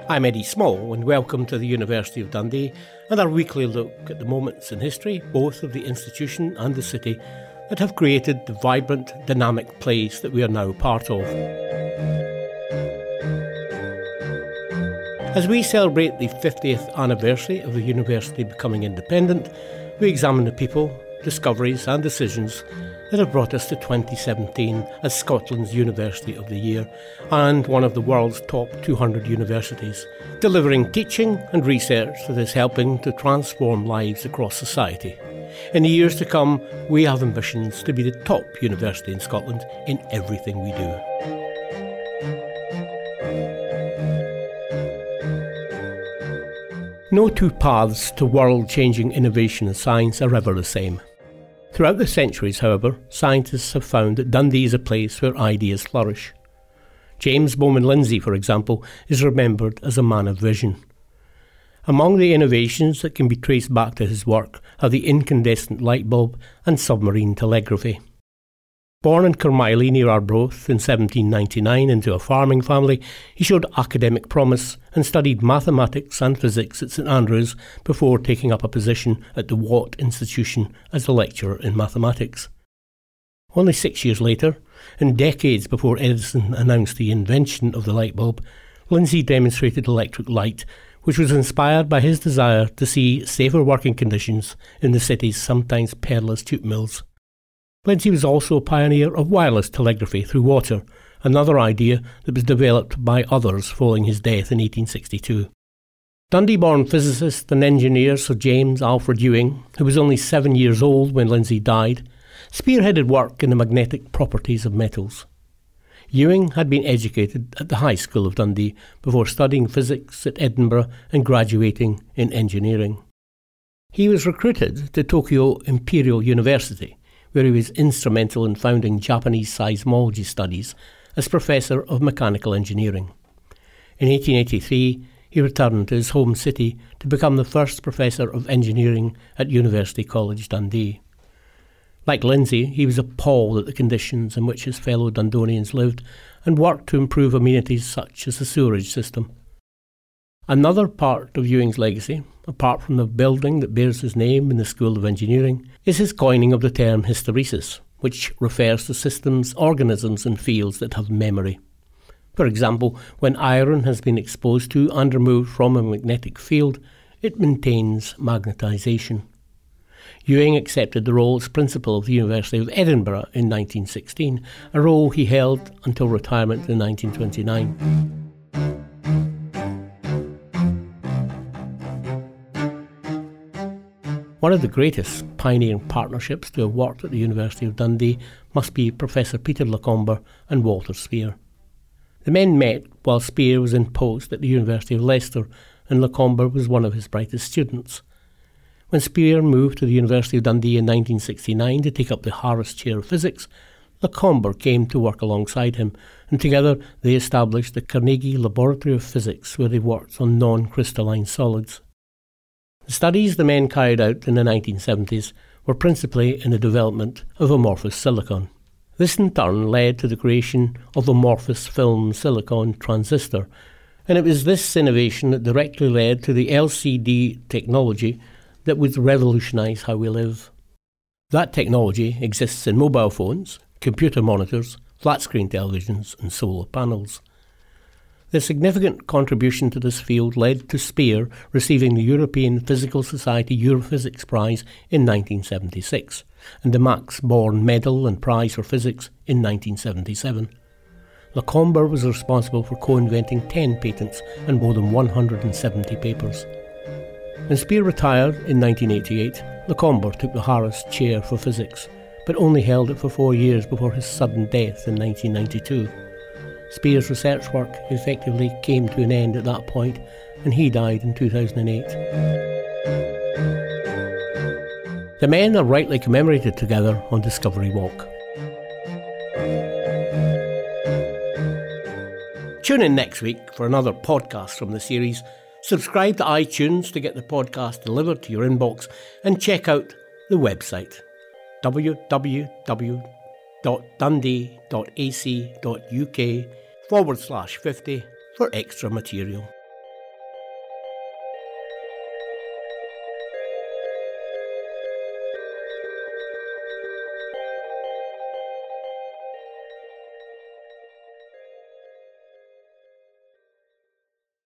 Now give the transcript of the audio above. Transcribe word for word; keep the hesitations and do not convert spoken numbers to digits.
I'm Eddie Small and welcome to the University of Dundee and our weekly look at the moments in history, both of the institution and the city, that have created the vibrant, dynamic place that we are now part of. As we celebrate the fiftieth anniversary of the university becoming independent, we examine the people, discoveries and decisions that have brought us to twenty seventeen as Scotland's University of the Year and one of the world's top two hundred universities, delivering teaching and research that is helping to transform lives across society. In the years to come, we have ambitions to be the top university in Scotland in everything we do. No two paths to world-changing innovation in science are ever the same. Throughout the centuries, however, scientists have found that Dundee is a place where ideas flourish. James Bowman Lindsay, for example, is remembered as a man of vision. Among the innovations that can be traced back to his work are the incandescent light bulb and submarine telegraphy. Born in Carmiley near Arbroath in seventeen ninety-nine into a farming family, he showed academic promise and studied mathematics and physics at St Andrews before taking up a position at the Watt Institution as a lecturer in mathematics. Only six years later, and decades before Edison announced the invention of the light bulb, Lindsay demonstrated electric light, which was inspired by his desire to see safer working conditions in the city's sometimes perilous tube mills. Lindsay was also a pioneer of wireless telegraphy through water, another idea that was developed by others following his death in eighteen sixty-two. Dundee-born physicist and engineer Sir James Alfred Ewing, who was only seven years old when Lindsay died, spearheaded work in the magnetic properties of metals. Ewing had been educated at the High School of Dundee before studying physics at Edinburgh and graduating in engineering. He was recruited to Tokyo Imperial University, where he was instrumental in founding Japanese seismology studies as Professor of Mechanical Engineering. In eighteen eighty-three, he returned to his home city to become the first Professor of Engineering at University College Dundee. Like Lindsay, he was appalled at the conditions in which his fellow Dundonians lived and worked to improve amenities such as the sewerage system. Another part of Ewing's legacy, apart from the building that bears his name in the School of Engineering, is his coining of the term hysteresis, which refers to systems, organisms and fields that have memory. For example, when iron has been exposed to and removed from a magnetic field, it maintains magnetisation. Ewing accepted the role as principal of the University of Edinburgh in nineteen sixteen, a role he held until retirement in nineteen twenty-nine. One of the greatest pioneering partnerships to have worked at the University of Dundee must be Professor Peter Lacombe and Walter Spear. The men met while Spear was in post at the University of Leicester, and Lacombe was one of his brightest students. When Spear moved to the University of Dundee in nineteen sixty-nine to take up the Harris Chair of Physics, Lacombe came to work alongside him, and together they established the Carnegie Laboratory of Physics, where they worked on non-crystalline solids. The studies the men carried out in the nineteen seventies were principally in the development of amorphous silicon. This in turn led to the creation of the amorphous film silicon transistor, and it was this innovation that directly led to the L C D technology that would revolutionise how we live. That technology exists in mobile phones, computer monitors, flat-screen televisions and solar panels. The significant contribution to this field led to Spear receiving the European Physical Society Europhysics Prize in nineteen seventy-six and the Max Born Medal and Prize for Physics in nineteen seventy-seven. Lacombe was responsible for co-inventing ten patents and more than one hundred seventy papers. When Spear retired in nineteen eighty-eight, Lacombe took the Harris Chair for Physics, but only held it for four years before his sudden death in nineteen ninety-two. Spear's research work effectively came to an end at that point, and he died in two thousand eight. The men are rightly commemorated together on Discovery Walk. Tune in next week for another podcast from the series. Subscribe to iTunes to get the podcast delivered to your inbox, and check out the website w w w dot dundee dot a c dot u k forward slash fifty for extra material.